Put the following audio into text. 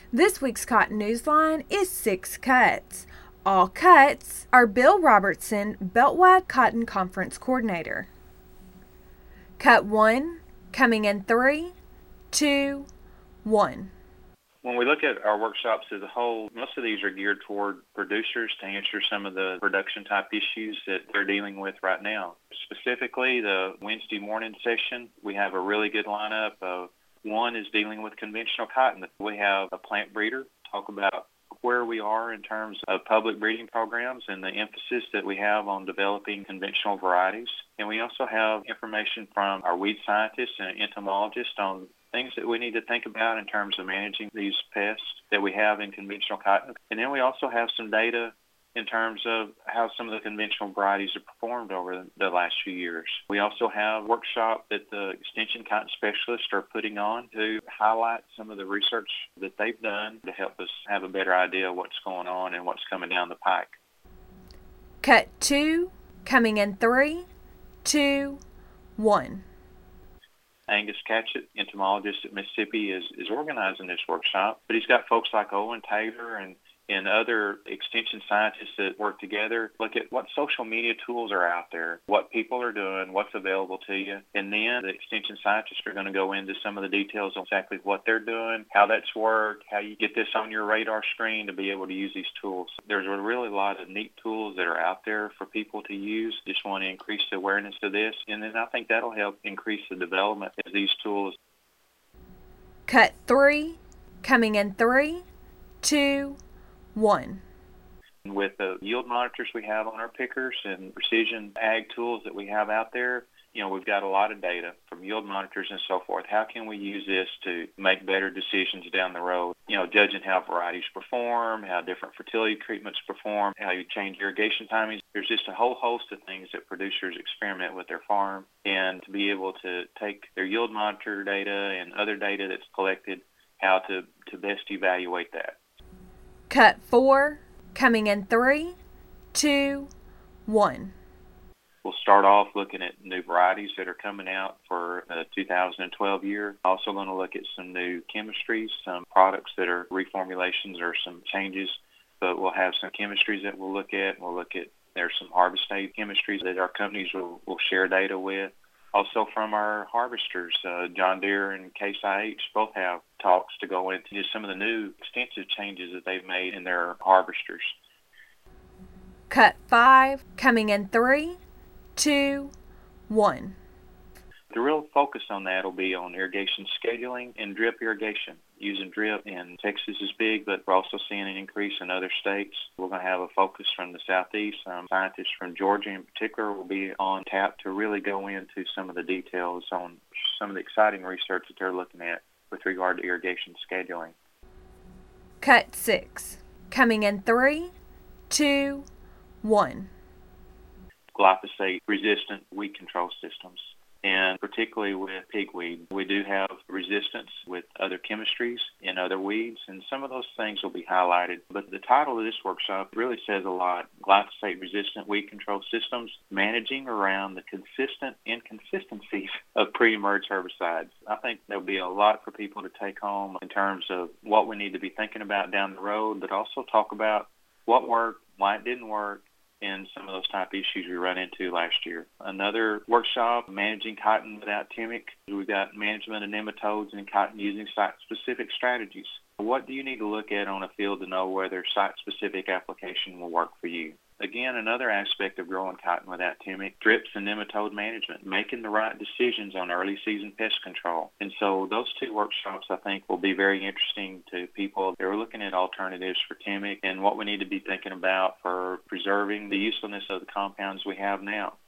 This week's Cotton Newsline is 6 cuts. All cuts are Bill Robertson, Beltwide Cotton Conference Coordinator. Cut 1, coming in 3, 2, 1. When we look at our workshops as a whole, most of these are geared toward producers to answer some of the production type issues that they're dealing with right now. Specifically, the Wednesday morning session, we have a really good lineup of one is dealing with conventional cotton. We have a plant breeder talk about where we are in terms of public breeding programs and the emphasis that we have on developing conventional varieties. And we also have information from our weed scientists and entomologists on things that we need to think about in terms of managing these pests that we have in conventional cotton. And then we also have some data in terms of how some of the conventional varieties have performed over the last few years. We also have a workshop that the Extension Cotton Specialists are putting on to highlight some of the research that they've done to help us have a better idea of what's going on and what's coming down the pike. Cut 2, coming in 3, 2, 1. Angus Catchett, entomologist at Mississippi, is organizing this workshop, but he's got folks like Owen Taylor and other extension scientists that work together, look at what social media tools are out there, what people are doing, what's available to you. And then the extension scientists are going to go into some of the details on exactly what they're doing, how that's worked, how you get this on your radar screen to be able to use these tools. There's a really lot of neat tools that are out there for people to use. Just want to increase the awareness of this. And then I think that'll help increase the development of these tools. Cut 3, coming in 3, 2, 1. With the yield monitors we have on our pickers and precision ag tools that we have out there, we've got a lot of data from yield monitors and so forth. How can we use this to make better decisions down the road? Judging how varieties perform, how different fertility treatments perform, how you change irrigation timings. There's just a whole host of things that producers experiment with their farm, and to be able to take their yield monitor data and other data that's collected, how to best evaluate that. Cut 4, coming in 3, 2, 1. We'll start off looking at new varieties that are coming out for the 2012 year. Also going to look at some new chemistries, some products that are reformulations or some changes, but we'll have some chemistries that we'll look at. There's some harvest aid chemistries that our companies will share data with. Also from our harvesters, John Deere and Case IH both have talks to go into just some of the new extensive changes that they've made in their harvesters. Cut 5, coming in 3, 2, 1. The real focus on that will be on irrigation scheduling and drip irrigation. Using drip in Texas is big, but we're also seeing an increase in other states. We're going to have a focus from the Southeast. Scientists from Georgia in particular will be on tap to really go into some of the details on some of the exciting research that they're looking at with regard to irrigation scheduling. Cut 6, coming in 3, 2, 1. Glyphosate-resistant weed control systems. And particularly with pigweed, we do have resistance with other chemistries and other weeds, and some of those things will be highlighted. But the title of this workshop really says a lot. Glyphosate-resistant weed control systems, managing around the consistent inconsistencies of pre-emerge herbicides. I think there'll be a lot for people to take home in terms of what we need to be thinking about down the road, but also talk about what worked, why it didn't work, and some of those type issues we run into last year. Another workshop, managing cotton without Timic. We've got management of nematodes in cotton using site-specific strategies. What do you need to look at on a field to know whether site-specific application will work for you? Again, another aspect of growing cotton without Timic, drips and nematode management, making the right decisions on early season pest control. And so those two workshops, I think, will be very interesting to people that are looking at alternatives for Timic and what we need to be thinking about for preserving the usefulness of the compounds we have now.